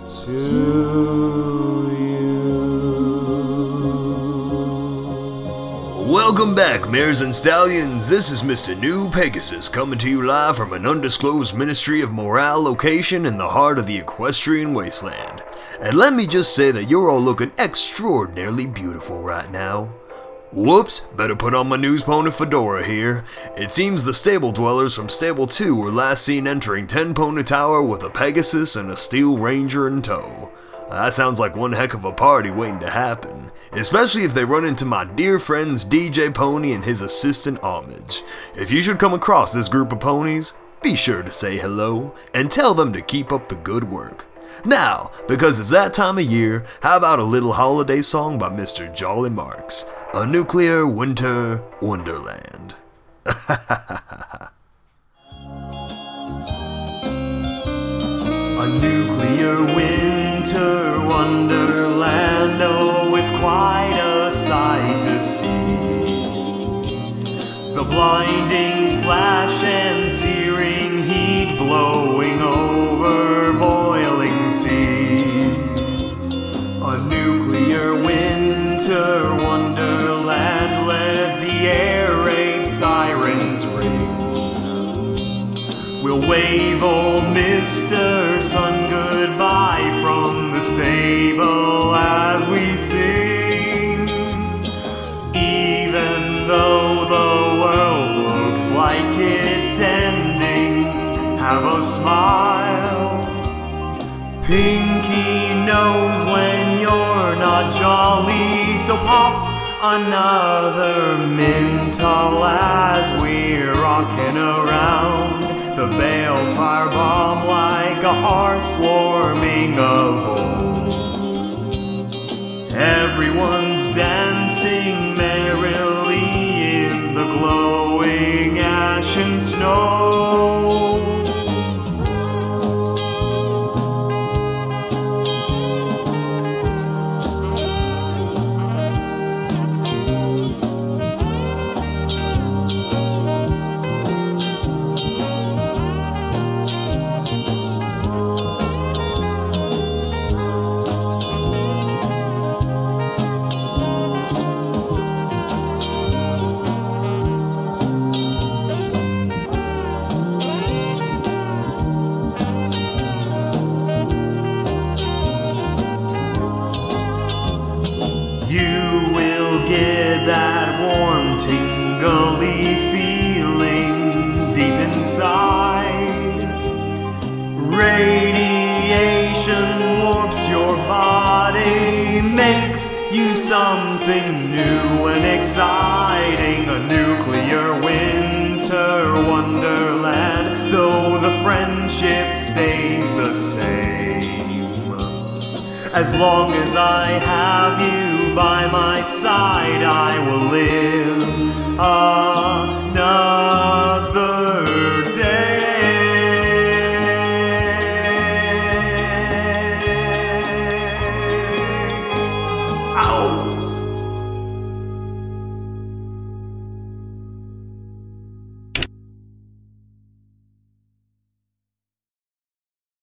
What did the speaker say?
to you. Welcome back, mares and stallions. This is Mr. New Pegasus coming to you live from an undisclosed Ministry of Morale location in the heart of the equestrian wasteland. And let me just say that you're all looking extraordinarily beautiful right now. Whoops, better put on my news pony fedora here. It seems the stable dwellers from Stable 2 were last seen entering Ten Pony Tower with a Pegasus and a Steel Ranger in tow. That sounds like one heck of a party waiting to happen, especially if they run into my dear friends DJ Pony and his assistant Homage. If you should come across this group of ponies, be sure to say hello and tell them to keep up the good work. Now, because it's that time of year, how about a little holiday song by Mr. Jolly Marks, A Nuclear Winter Wonderland. A nuclear winter wonderland, oh, it's quite a sight to see. The blinding flash and searing heat blowing over boiling seas. A nuclear winter wonderland, let the air raid sirens ring. We'll wave old Mr. Sun goodbye from the stable as we sing. Even though the world looks like it's ending, have a smile. Pinky knows when you're not jolly, so pop another Mental as we're rocking around the balefire bomb like a heart swarming of old. Everyone's dancing merrily in the glowing ash and snow. That warm, tingly feeling deep inside. Radiation warps your body, makes you something new and exciting. A nuclear winter wonderland, though the friendship stays the same. As long as I have you by my side, I will live